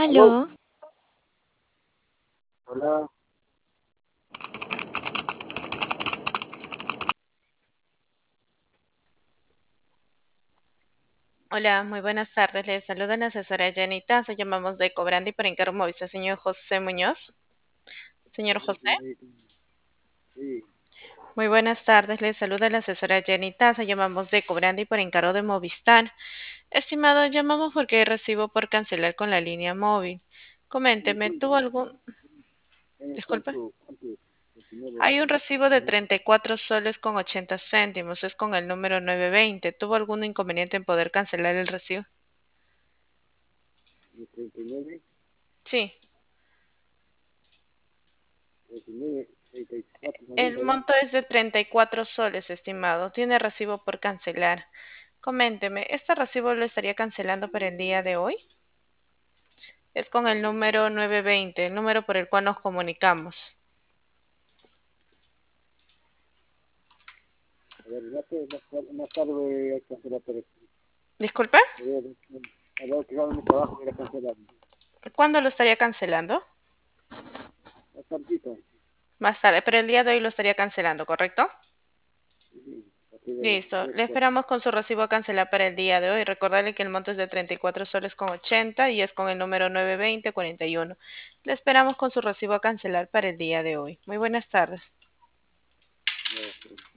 Aló, Aló, hola, hola, muy buenas tardes. Les saluda la asesora Jenny Taza. Llamamos de Cobrandi para encargo Movisa, señor José Muñoz. Señor sí, José, señorita, sí, muy buenas tardes. Les saluda la asesora Jenny Taza. Llamamos de Cobrandi para encargo de Movistar. Estimado, llamamos porque recibo por cancelar con la línea móvil. ¿y Coménteme, cuánto, ¿tuvo algún? Disculpe. cuánto es dinero? Hay un recibo de 34 soles con 80 céntimos. Es con el número 920. ¿Tuvo algún inconveniente en poder cancelar el recibo? ¿De 39, Sí. 39, 34, El 90, ¿no? monto es de 34 soles, estimado. Tiene recibo por cancelar. Coménteme, ¿este recibo lo estaría cancelando para el día de hoy? Es con el número 920, el número por el cual nos comunicamos. A ver, más tarde voy a cancelar, Disculpe, pero a ver que hago mi trabajo voy a cancelar. ¿cuándo lo estaría cancelando? Más tardito, Más tarde, pero el día de hoy lo estaría cancelando, ¿correcto? sí, a partir de las Listo. 3, Le 4. esperamos con su recibo a cancelar para el día de hoy. Recordarle que el monto es de 34 soles con 80 y es con el número 920-41. Le esperamos con su recibo a cancelar para el día de hoy. Muy buenas tardes. No,